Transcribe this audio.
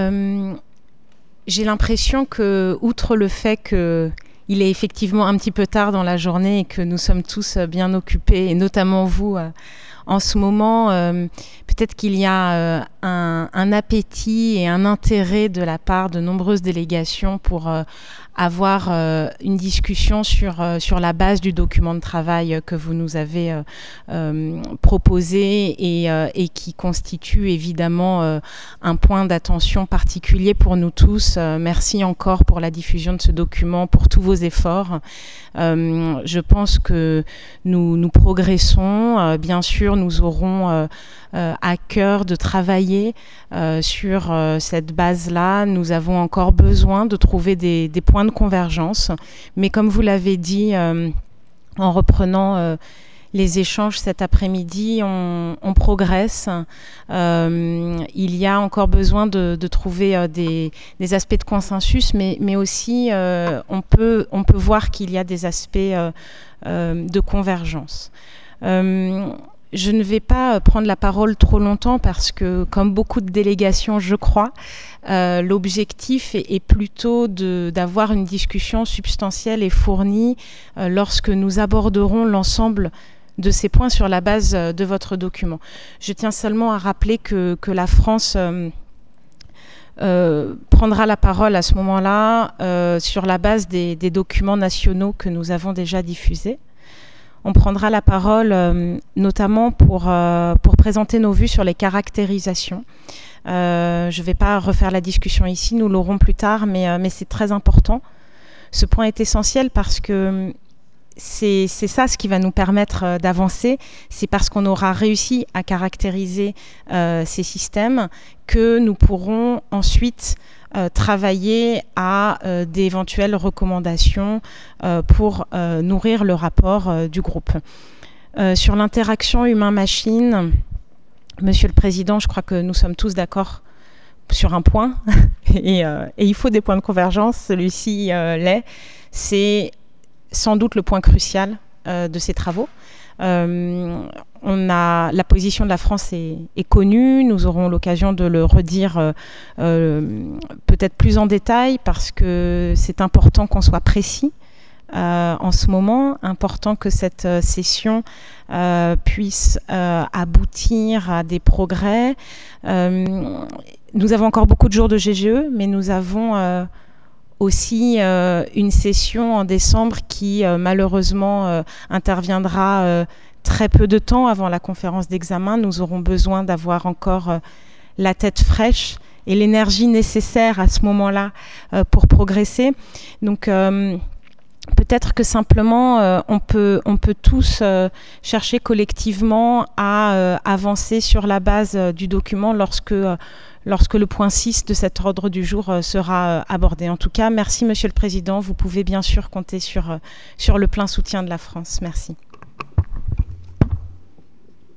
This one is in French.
J'ai l'impression que, outre le fait qu'il est effectivement un petit peu tard dans la journée et que nous sommes tous bien occupés, et notamment vous en ce moment, peut-être qu'il y a un appétit et un intérêt de la part de nombreuses délégations pour avoir une discussion sur la base du document de travail que vous nous avez proposé et qui constitue évidemment un point d'attention particulier pour nous tous. Merci encore pour la diffusion de ce document, pour tous vos efforts. Je pense que nous progressons. Bien sûr, nous aurons à cœur de travailler sur cette base-là. Nous avons encore besoin de trouver des points de convergence. Mais comme vous l'avez dit, en reprenant les échanges cet après-midi, on progresse. Il y a encore besoin de trouver des aspects de consensus, mais aussi on peut voir qu'il y a des aspects de convergence. Je ne vais pas prendre la parole trop longtemps parce que, comme beaucoup de délégations, je crois, l'objectif est plutôt d'avoir une discussion substantielle et fournie lorsque nous aborderons l'ensemble de ces points sur la base de votre document. Je tiens seulement à rappeler que la France prendra la parole à ce moment-là sur la base des documents nationaux que nous avons déjà diffusés. On prendra la parole notamment pour présenter nos vues sur les caractérisations. Je ne vais pas refaire la discussion ici, nous l'aurons plus tard, mais c'est très important. Ce point est essentiel parce que c'est ça ce qui va nous permettre d'avancer. C'est parce qu'on aura réussi à caractériser ces systèmes que nous pourrons ensuite travailler à d'éventuelles recommandations pour nourrir le rapport du groupe. Sur l'interaction humain-machine, Monsieur le Président, je crois que nous sommes tous d'accord sur un point, et il faut des points de convergence, celui-ci l'est. C'est sans doute le point crucial de ces travaux. La position de la France est connue, nous aurons l'occasion de le redire peut-être plus en détail parce que c'est important qu'on soit précis en ce moment, important que cette session puisse aboutir à des progrès. Nous avons encore beaucoup de jours de GGE, mais nous avons aussi une session en décembre qui malheureusement interviendra très peu de temps avant la conférence d'examen. Nous aurons besoin d'avoir encore la tête fraîche et l'énergie nécessaire à ce moment-là pour progresser. Donc peut-être que simplement on peut tous chercher collectivement à avancer sur la base du document lorsque le point 6 de cet ordre du jour sera abordé. En tout cas, merci Monsieur le Président. Vous pouvez bien sûr compter sur le plein soutien de la France. Merci.